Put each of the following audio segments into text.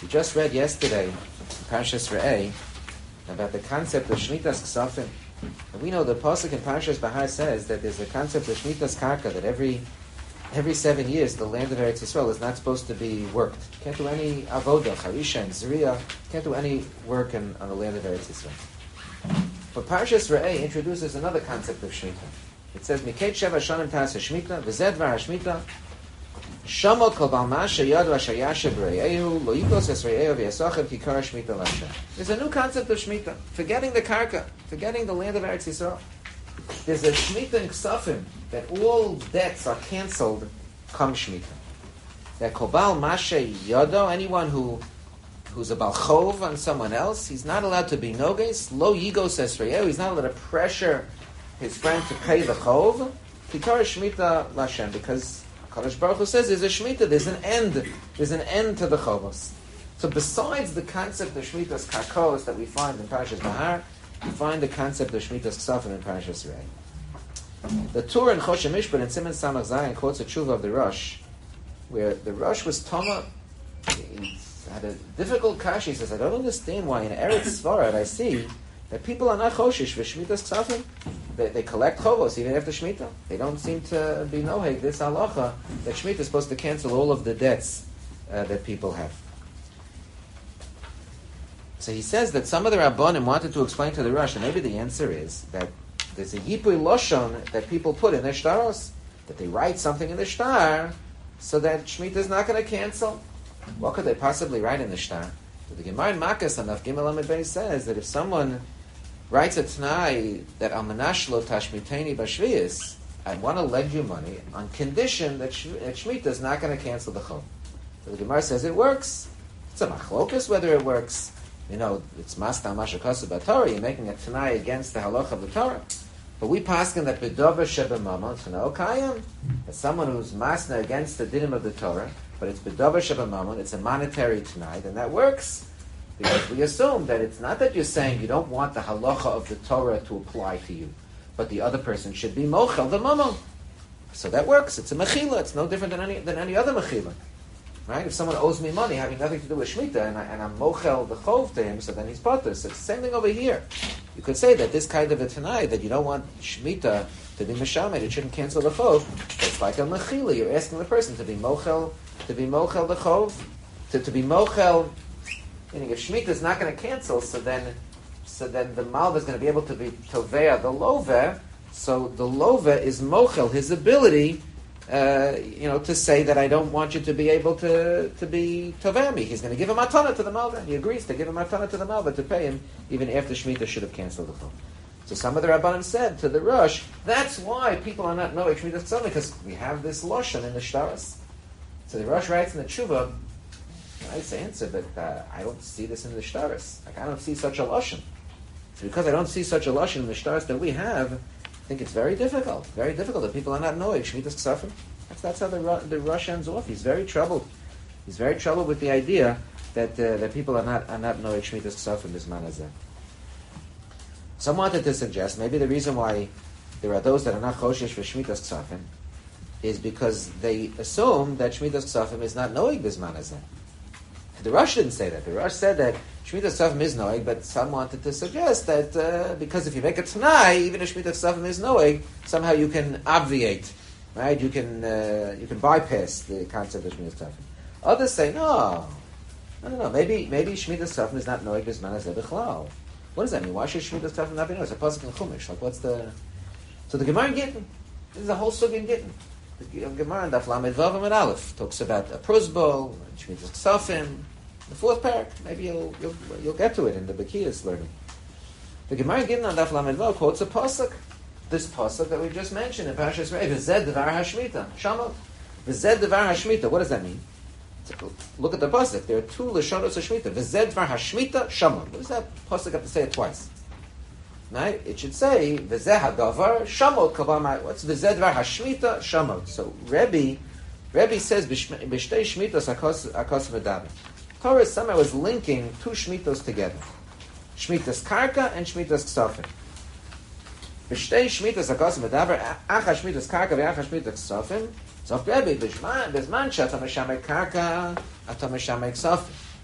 We just read yesterday in Parshas Re'eh about the concept of Shmitas Ksafim. And we know the Pasuk in Parshas Bahar says that there's a concept of Shmitas Karka, that every 7 years the land of Eretz Yisrael is not supposed to be worked. You can't do any avoda, charisha, and zriya. You can't do any work on the land of Eretz Yisrael. But Parshas Re'eh introduces another concept of Shemitah. It says, Miket Sheva Shanim Tas HaShemitah, V'zed Var HaShemitah, Shamo Kol Bal Masha Yad Asher Yasher B'Re'ehu, Lo Yikos Es Re'ehu V'Yasochem Kikar Shemitah L'Hashem. There's a new concept of Shemitah, forgetting the Karka, forgetting the land of Eretz Yisrael. There's a Shemitah in Ksafim, that all debts are cancelled come Shemitah. That Kol Bal Masha Yado, anyone who's a balchov on someone else, he's not allowed to be noges. Lo yigos esrayeu, he's not allowed to pressure his friend to pay the chov. Kikar shmita l'Hashem, because Kadosh Baruch Hu says there's a shmita, there's an end to the chovos. So besides the concept of shmitas karkos that we find in Parashas Bahar, we find the concept of shmitas ksafim in Parashas Re'eh. The Torah in Choshen Mishpat in Siman Samach Zayin quotes a tshuva of the Rosh, where the Rosh was Toma. He had a difficult kasha. He says, I don't understand why in Eretz Sfarad I see that people are not choshish for Shemitah's ksafim. They collect chovos even after Shemitah. They don't seem to be noheg this halacha that Shemitah is supposed to cancel all of the debts that people have. So he says that some of the Rabbanim wanted to explain to the Rosh, and maybe the answer is that there's a yipui loshon that people put in their shtaros, that they write something in the shtar so that Shemitah is not going to cancel. What could they possibly write in the shtar? The Gemara in Makkos on Daf Gimel Amud Beis says that if someone writes a t'nai that al manash lo tashmiteni b'shviyis, I want to lend you money on condition that Shemitah is not going to cancel the chol. So the Gemara says it works. It's a machlokus whether it works. You know, it's mastal mashakasu b'Torah. You're making a t'nai against the halacha of the Torah. But we paskin that b'dover shebemamon t'nai okayim, that someone who's masna against the dinim of the Torah, but it's b'dover shebemamon, it's a monetary t'nai, then that works. Because we assume that it's not that you're saying you don't want the halacha of the Torah to apply to you, but the other person should be mochel the mamon. So that works. It's a mechila. It's no different than any other mechila. Right? If someone owes me money having nothing to do with Shemitah, and I'm mochel the chov to him, so then he's potter. So it's the same thing over here. You could say that this kind of a tanai, that you don't want Shemitah to be mishamed, it shouldn't cancel the chov. It's like a mechila. You're asking the person to be mochel the chov, to be mochel. Meaning, if Shemitah is not going to cancel, so then the malva is going to be able to be tovea the love. So the love is mochel his ability. To say that I don't want you to be able to be toveh me. He's going to give a matana to the malva. He agrees to give a matana to the malva to pay him even after Shemitah should have canceled the chol. So some of the Rabbanim said to the Rosh, that's why people are not knowing Shemitah ksafim, because we have this loshon in the shtaros. So the Rosh writes in the tshuva, nice answer, but I don't see this in the shtaros. Like I don't see such a loshon. So because I don't see such a loshon in the shtaros that we have, I think it's very difficult that people are not knowing Shemitah's ksafim. That's how the Rosh ends off. He's very troubled. He's very troubled with the idea that people are not knowing Shemitah's ksafim this manazeh. Some wanted to suggest maybe the reason why there are those that are not choshesh for Shemitah's ksafim is because they assume that Shemitah's ksafim is not knowing this manazeh. The Rosh didn't say that. The Rosh said that Shemitah's ksafim is knowing, but some wanted to suggest that because if you make a t'nai, even if Shemitah's ksafim is knowing, somehow you can obviate, right? You can bypass the concept of Shemitah's ksafim. Others say no. Maybe Shemitah's ksafim is not knowing this manazeh b'chlal. What does that mean? Why should Shemitah's ksafim not be knowing? It's a pasuk in Chumash. Like what's the? So the Gemara in Gittin. This is a whole sugya in Gittin. The Gemara in Daf Lamed Vav Amud Aleph talks about a prusbol, Shemitah's ksafim. The fourth parak, maybe you'll get to it in the Bekiyas learning. The Gemara Gittin on Daf Lamed Vav quotes a pasuk. This pasuk that we just mentioned in Parashas Re'eh, V'zed Devar HaShemitah, Shamot. V'zed Devar HaShemitah. What does that mean? Look at the pasuk. There are two lashonos of Shemitah. V'zed Devar HaShemitah, Shamot. What does that pasuk have to say it twice? Right? It should say V'zeh HaDavar Shamot Kabamai. What's V'zeh Devar HaShemitah, Shamot? So Rebbe says B'shtei Shemitas Akos V'daber. Torah somehow is linking two Shmitos together. Shmitas Karka and Shmitas Ksafim. B'shtei Shmitas Akos V'daber, Acha Shmitas Karka v'Acha Shmitas Ksafim. So Rebbe, B'zman She'ata Meshamek Karka, Ata Meshamek Ksafim.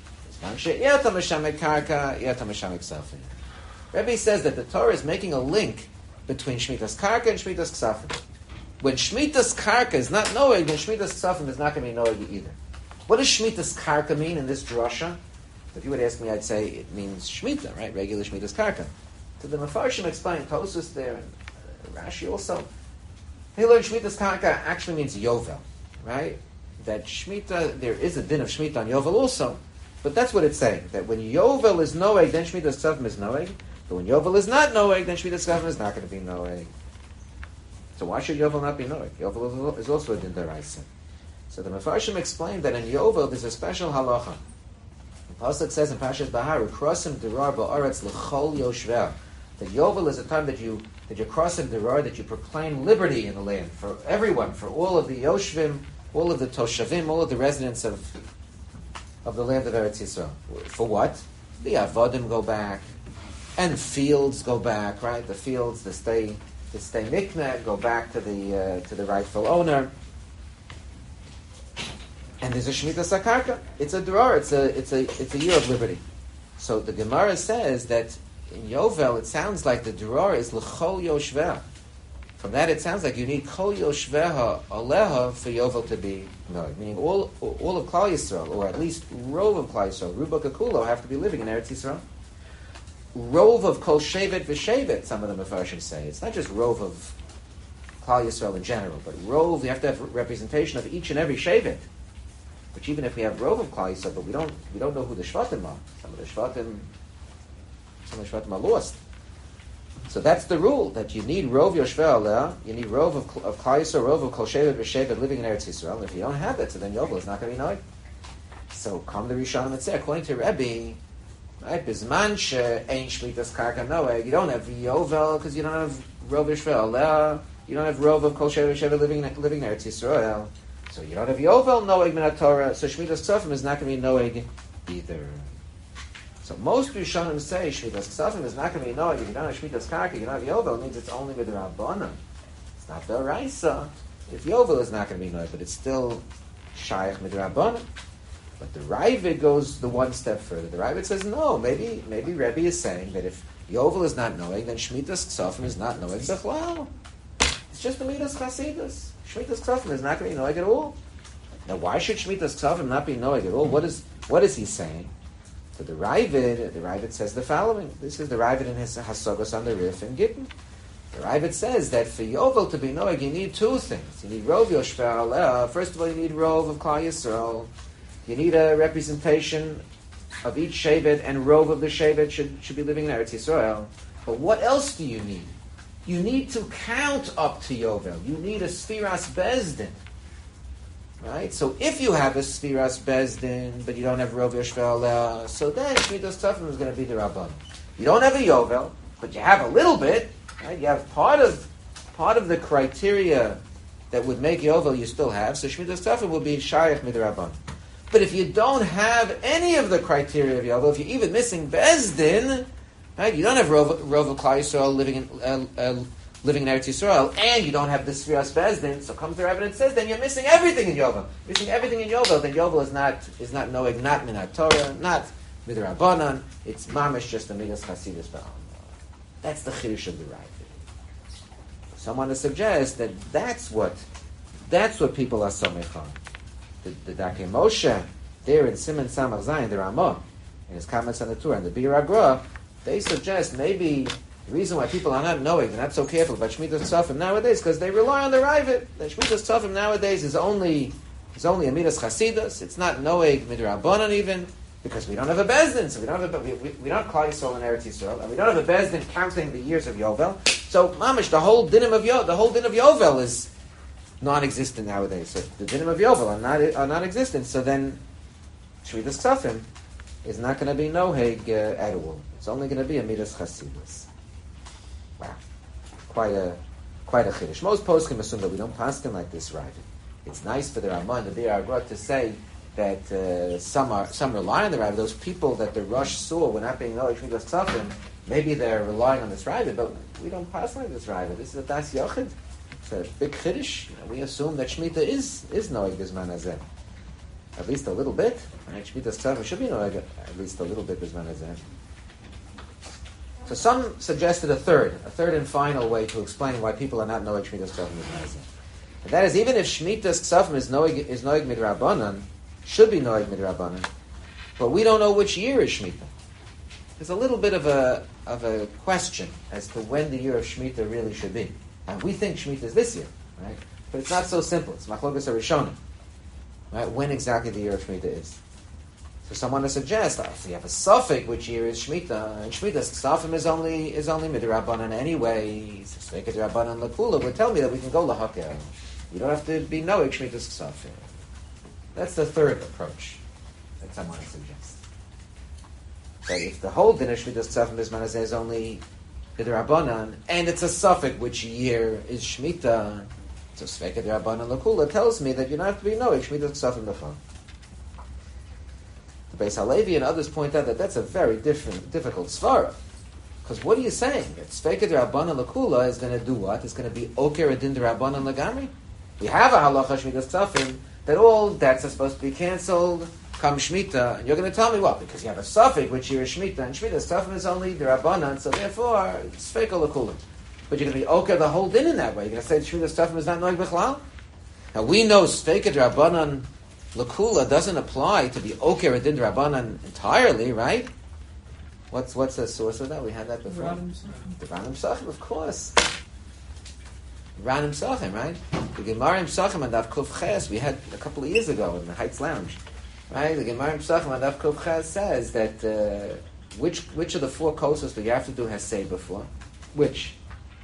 Rebbe says that the Torah is making a link between Shmitas Karka and Shmitas Ksafim. When Shmitas Karka is not Noeg, then Shmitas Ksafim is not going to be Noeg either. What does Shmitas Karka mean in this drasha? If you would ask me, I'd say it means Shmita, right? Regular Shmitas Karka. So the Mefarshim explain, Tosus there, and Rashi also. He learned Shmitas Karka actually means Yovel, right? That Shmita, there is a din of Shmita on Yovel also. But that's what it's saying, that when Yovel is Noeg, then Shmitas Ksafim is Noeg. But when Yovel is not Noeg, then Shmitas Ksafim is not going to be Noeg. So why should Yovel not be Noeg? Yovel is also a din deraisa. So the Mefarshim explained that in Yovel there's a special halacha. The Pasuk says in Parshas Bahar, "Krosim derar ba'aretz l'chol yoshver." That Yovel is a time that you crossing derar, that you proclaim liberty in the land for everyone, for all of the Yoshvim, all of the Toshavim, all of the residents of the land of Eretz Yisrael. For what? The Avodim go back, and fields go back, right? The fields, the stay mikneh, go back to the rightful owner. And there's a Shemitah Sakarka. It's a Durar. It's a year of liberty. So the Gemara says that in Yovel it sounds like the Durar is l'chol yoshveh. From that it sounds like you need kol yoshveha aleha for Yovel to be meaning all of Klal Yisrael, or at least rov of Klal Yisrael, Ruba Kakulo, have to be living in Eretz Yisrael. Rov of kol shevet v'shevet, some of the Mefarshim say. It's not just rov of Klal Yisrael in general, but rov, you have to have representation of each and every shevet. Which even if we have rov of Klal Yisrael, but we don't know who the Shvatim are. Some of the Shvatim are lost. So that's the rule, that you need rov yoshveh aleh, you need rov of Klal Yisrael, rov of kol shevet v'shevet living in Eretz Yisrael. And if you don't have that, so then Yovel is not going to be noig. So come the Rishonim and say, according to Rebbe, right, bizman she'ein shmitas karka noeg, you don't have Yovel because you don't have rov yoshveh aleh, you don't have rov of kol shevet v'shevet living in Eretz Yisrael. So you don't have Yovel noeg min Torah, so Shmitas Ksafim is not going to be noeg either. So most Rishonim say Shmitas Ksafim is not going to be noeg. If you don't have Shmitas Karka, you don't have Yovel, it means it's only with the Rabbanan. It's not the Raisa. If Yovel is not going to be noeg, but it's still Shaykh with the Rabbanan. But the Ravid goes the one step further. The Ravid says, no, maybe Rebbe is saying that if Yovel is not noeg, then Shmitas Ksafim is not noeg Bechlal. It's just the Midas Chasidus. Shmitas Ksafim is not going to be noeg at all. Now, why should Shmitas Ksafim not be noeg at all? What is he saying? So the Ravid says the following. This is the Ravid in his Hasogos on the Rif in Gittin. The Ravid says that for Yovel to be noeg, you need two things. You need rov yoshveh aleh. First of all, you need rov of Klal Yisrael. You need a representation of each shevet, and rov of the shevet should be living in Eretz Yisrael. But what else do you need? You need to count up to Yovel. You need a Sfiras Bezdin. Right? So if you have a Sfiras Bezdin, but you don't have Rov Yoshveh Aleh, so then Shmitas Ksafim is going to be the Rabban. You don't have a Yovel, but you have a little bit. Right? You have part of the criteria that would make Yovel you still have, so Shmitas Ksafim will be Shayach Midrabban. But if you don't have any of the criteria of Yovel, if you're even missing Bezdin, right? You don't have Rov of Klal Yisrael living in Eretz Yisrael, and you don't have the Sfiras Bezdin. So comes the Rebbe and says, then you're missing everything in Yovel. Missing everything in Yovel, then Yovel is not noeg, not minat Torah, not midrabanan. It's mamish, just a midas chasidus ba'al. That's the chiddush of the Ravid. Someone to suggest that that's what people are somech on. The Darkei Moshe there in Siman Samach Zayin, the Ramah, in his comments on the Torah, and the Bir Agra, they suggest maybe the reason why people are not knowing, they're not so careful about Shmitas Ksafim nowadays, because they rely on the Ravid. The Shmitas Ksafim nowadays is only a Midas Chasidus. It's not Noeg Midrabanan even, because we don't have a Bezdin. So we don't Klal Yisrael in Eretz Yisrael, and we don't have a Bezdin counting the years of Yovel. So mamish, the whole din of Yovel is non-existent nowadays. So the dinim of Yovel are non-existent. So then Shmitas Ksafim is not going to be noheg at all. It's only going to be a Midas Chasidus. Wow, quite a chiddush. Most poskim assume that we don't paskin like this, right? It's nice for the Ramah and the Bir Agra to say that some rely on the Ravid. Those people that the Rosh saw were not being noheg Shmitas Ksafim. Maybe they're relying on this Ravid, but we don't pass like this Ravid. This is a Das Yochid. It's a big chiddush. We assume that Shemitah is noheg this man hazeh. at least a little bit. Right? Shmitas Ksavim should be noeg at least a little bit Bizman Hazeh. So some suggested a third and final way to explain why people are not noeg Shmitas Ksavim Bizman Hazeh. And that is, even if Shmitas Ksavim is noeg midrabanan, should be noeg midrabanan, but we don't know which year is Shemitah. There's a little bit of a question as to when the year of Shemitah really should be. And we think Shemitah is this year, right? But it's not so simple. It's Machlokas HaRishonim, right? When exactly the year of Shemitah is. So some want to suggest, if you have a suffix which year is Shemitah, and Shemitah's Ksafim is only midrabanan anyway, so Sveka Drabanan Lakula would tell me that we can go Lahakel. You don't have to be noeg Shemitah's Ksafim. That's the third approach that someone suggests. That if the whole din of Shmitas Ksafim Bizman Hazeh is only B'Drabanan, and it's a suffix which year is Shemitah, so Sveka Drabanan Lakula tells me that you don't have to be noeg Shmitas Ksafim B'Chol. The Beis Halevi and others point out that that's a very difficult svara. Because what are you saying? That Sveka Drabanan Lakula is going to do what? It's going to be Oker Adin Drabanan Lagamri? We have a halacha Shmitas Ksafim that all debts are supposed to be cancelled come Shemitah, and you're going to tell me what? Because you have a suffix which year is Shemitah, and Shemitah's Ksafim is only the Rabbanan, so therefore it's Sveka Lakula. But you're going to be okay the whole din in that way. You're going to say Shemitah's Ksafim is not Noeg B'chlal? Now we know Sveka Rabbanan Lakula doesn't apply to be Oker Adin Rabbanan entirely, right? What's the source of that? We had that before. The Ranim Sachim, of course. Ranim Sachim, right? The Gemarim Sachim and Daf Kuf Ches we had a couple of years ago in the Heights Lounge, right? The Gemarim Sachim and Daf Kuf Ches says that which of the four kosas do you have to do Hesed before? Which?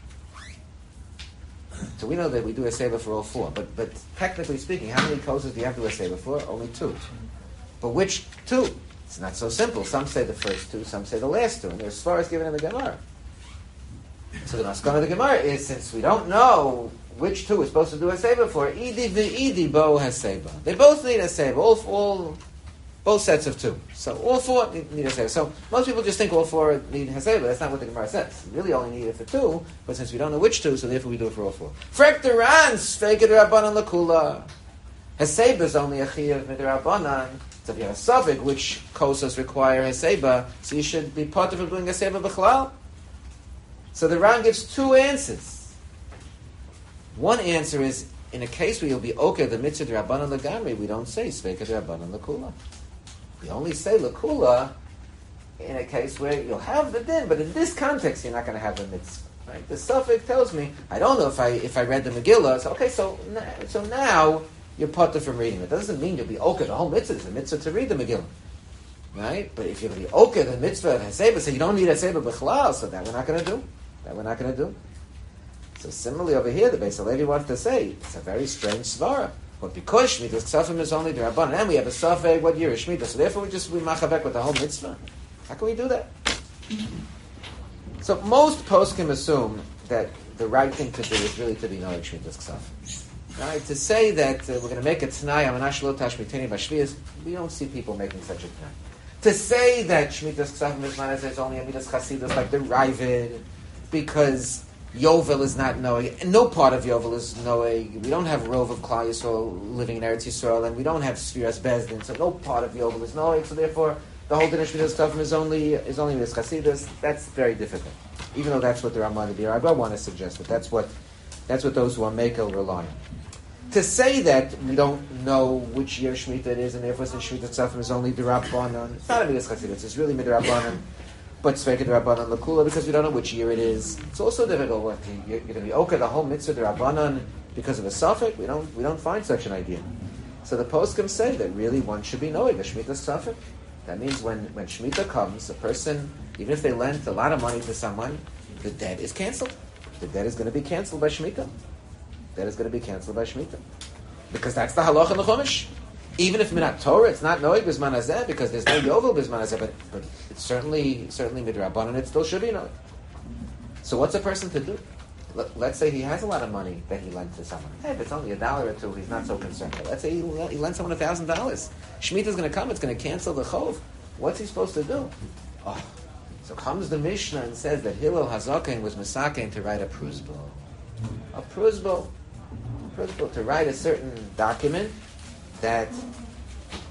So we know that we do Hesed for all four, but technically speaking, how many kosas do you have to do Hesed for? Only two. But which two? It's not so simple. Some say the first two, some say the last two, and there's svaras given in the Gemara. So the maskana of the Gemara is, since we don't know which two we're supposed to do Haseba for, Idi v'Idi bo Haseba. They both need Haseba, all both sets of two. So all four need Haseba. So most people just think all four need Haseba. That's not what the Gemara says. We really only need it for two, but since we don't know which two, so therefore we do it for all four. Frek Duran, Sveked Rabbanan Lakula. Haseba is only a Chiyav Midrabbanan. So if you have a suffix, which kosas require Haseba, so you should be part of doing Haseba B'chlal. So the Ran gives two answers. One answer is, in a case where you'll be okay, the mitzvah Rabbanan Lagamri, we don't say Sveka Rabbanan Lakula. We only say Lakula in a case where you'll have the din, but in this context you're not going to have the mitzvah. Right? The suffix tells me, I don't know if I read the Megillah, so okay, so now you're potter from reading it. That doesn't mean you'll be okay, the whole mitzvah is a mitzvah to read the Megillah. Right? But if you'll be okay, the mitzvah of Haseba, so you don't need Haseba B'chlal, so that we're not going to do. So similarly over here, the Beis Halevi wants to say, it's a very strange svara. But because Shemitah's Ksafim is only the Rabban, and we have a suffix, what year is Shemitah? So therefore we machavek with the whole mitzvah. How can we do that? So most poskim assume that the right thing to do is really to be knowing Shemitah's Ksafim. Right? To say that we're going to make a t'nai, amanash lo tashmiteni b'shviyas, we don't see people making such a t'nai. To say that Shemitah's Ksafim is only a midas chasidus like the Ravid, because Yovel is not knowing, and no part of Yovel is knowing. We don't have Rov of Klal Yisrael living in Eretz Yisrael, and we don't have Sfiras Bezdin, so no part of Yovel is knowing. So therefore, the whole din of Shemitah's Ksafim is only midas chasidus. That's very difficult, even though that's what the Ramah and the Rabba want to suggest. But that's what those who are Mekel rely on. To say that we don't know which year Shemitah it is, and therefore since Shemitah Ksafim is only D'Rabbanan, it's not a Midas Chasidus, it's really Midrabbanan, but Sveka D'Rabbanan Lakula, because we don't know which year it is. It's also difficult. You're going to be okay, the whole mitzvah D'Rabbanan because of a suffix? We don't find such an idea. So the poskim say that really one should be knowing the Shemitah Ksafim. That means when Shemitah comes, a person, even if they lent a lot of money to someone, the debt is canceled. The debt is going to be canceled by Shemitah. That is going to be cancelled by Shemitah. Because that's the halacha in the Chumash. Even if minat Torah, it's not noeg Bizman Hazeh, because there's no Yovel Bizman Hazeh, but it's certainly midrabbanan, it still should be noeg. So what's a person to do? Let's say he has a lot of money that he lent to someone. Hey, if it's only $1 or $2, he's not so concerned. But let's say he lent someone $1,000. Shemitah's going to come, it's going to cancel the chov. What's he supposed to do? Oh, so comes the Mishnah and says that Hillel Hazaken was misaken to write a pruzbul. A pruzbul, to write a certain document that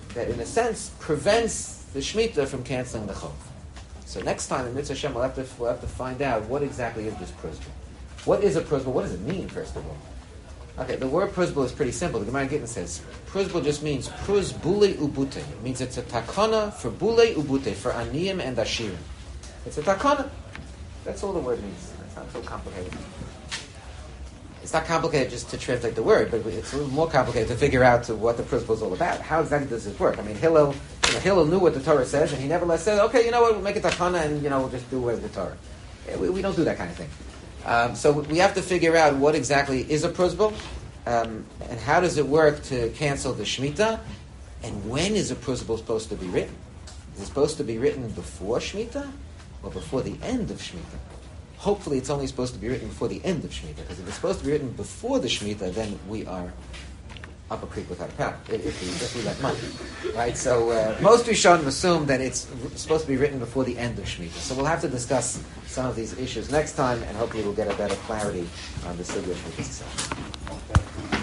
that in a sense prevents the Shemitah from canceling the Chov. So next time in Mitzvah Hashem we'll have to find out what exactly is this pruzbul. What is a pruzbul? What does it mean, first of all? Okay, the word pruzbul is pretty simple. The Gemara in Gittin says pruzbul just means pruz bule ubute. It means it's a takana for bule ubute, for aniyim and ashirim. It's a takana. That's all the word means. It's not so complicated. It's not complicated just to translate the word, but it's a little more complicated to figure out what the pruzbul is all about. How exactly does this work? I mean, Hillel knew what the Torah says, and he never said, okay, you know what, we'll make it takana, and we'll just do away with the Torah. We don't do that kind of thing. So we have to figure out what exactly is a pruzbul, and how does it work to cancel the Shemitah, and when is a pruzbul supposed to be written? Is it supposed to be written before Shemitah, or before the end of Shemitah? Hopefully it's only supposed to be written before the end of Shemitah, because if it's supposed to be written before the Shemitah, then we are up a creek without a paddle, if we let money. Right? So most Rishonim assume that it's supposed to be written before the end of Shemitah. So we'll have to discuss some of these issues next time, and hopefully we'll get a better clarity on the Sugya of Shemitah itself.